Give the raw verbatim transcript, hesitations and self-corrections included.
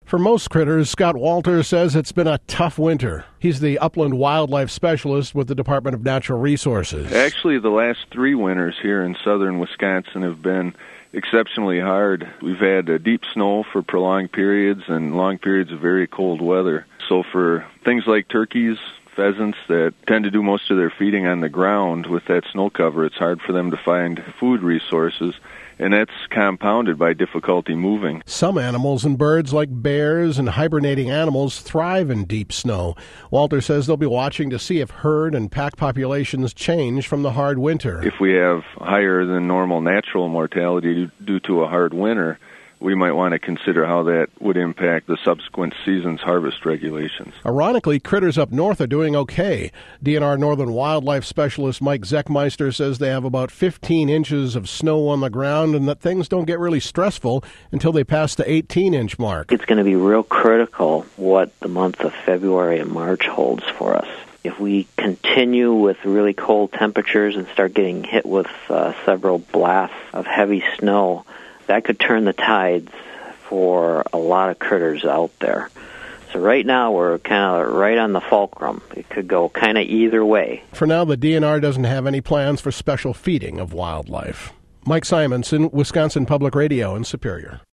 For most critters, Scott Walter says it's been a tough winter. He's the upland wildlife specialist with the Department of Natural Resources. Actually, the last three winters here in southern Wisconsin have been exceptionally hard. We've had uh, deep snow for prolonged periods and long periods of very cold weather. So for things like turkeys, pheasants that tend to do most of their feeding on the ground with that snow cover, it's hard for them to find food resources, and that's compounded by difficulty moving. Some animals and birds, like bears and hibernating animals, thrive in deep snow. Walter says they'll be watching to see if herd and pack populations change from the hard winter. If we have higher than normal natural mortality due to a hard winter, we might want to consider how that would impact the subsequent season's harvest regulations. Ironically, critters up north are doing okay. D N R Northern Wildlife Specialist Mike Zechmeister says they have about fifteen inches of snow on the ground and that things don't get really stressful until they pass the eighteen-inch mark. It's going to be real critical what the month of February and March holds for us. If we continue with really cold temperatures and start getting hit with uh, several blasts of heavy snow, that could turn the tides for a lot of critters out there. So right now we're kind of right on the fulcrum. It could go kind of either way. For now, the D N R doesn't have any plans for special feeding of wildlife. Mike Simonson, Wisconsin Public Radio in Superior.